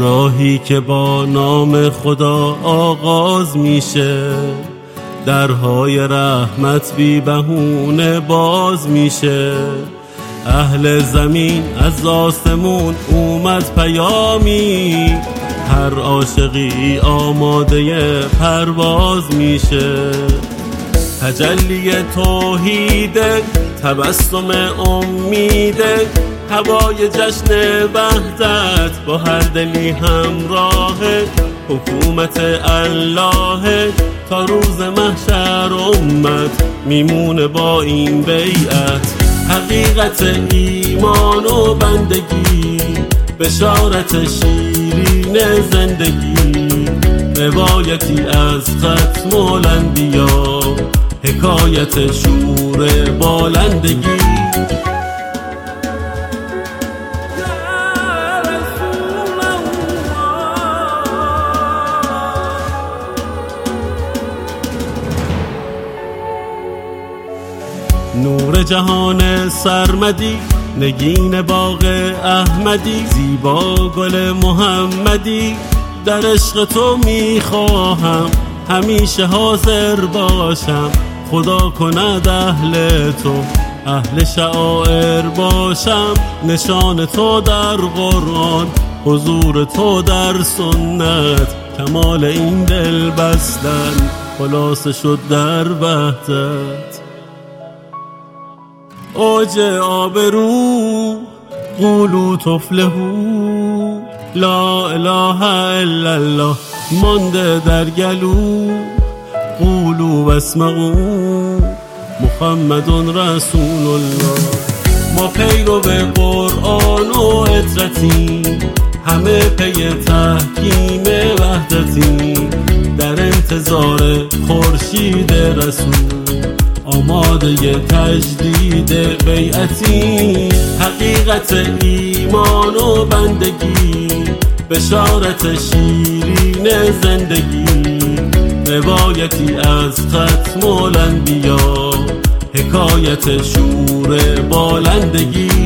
راهی که با نام خدا آغاز میشه، درهای رحمت بی بهونه باز میشه. اهل زمین از آسمون اومد پیامی، هر عاشقی آماده پرواز میشه. تجلی توحید، تبسم امید، هوای جشن وحدت با هر دلی همراه. حکومت الله تا روز محشر امت میمونه با این بیعت. حقیقت ایمان و بندگی، بشارت شیرین زندگی، روایتی از ختم الانبیا، حکایت شور بالندگی. نور جهان سرمدی، نگین باغ احمدی، زیبا گل محمدی، در عشق تو میخواهم همیشه حاضر باشم. خدا کند اهل تو، اهل شعائر باشم. نشان تو در قرآن، حضور تو در سنت، کمال این دل بستن خلاصه شد در وحدت. اوج آبرو قولوا تفلحوا، لا اله الا الله مانده در گلو. قولوا واسمعوا محمد رسول الله. ما پیرو به قرآن و عترتیم، همه پی تحکیم وحدتیم، در انتظار خورشید رسول، آماده تجدید بیعتی. حقیقت ایمان و بندگی، بشارت شیرین زندگی، روایتی از ختم الانبیا، حکایت شور بالندگی.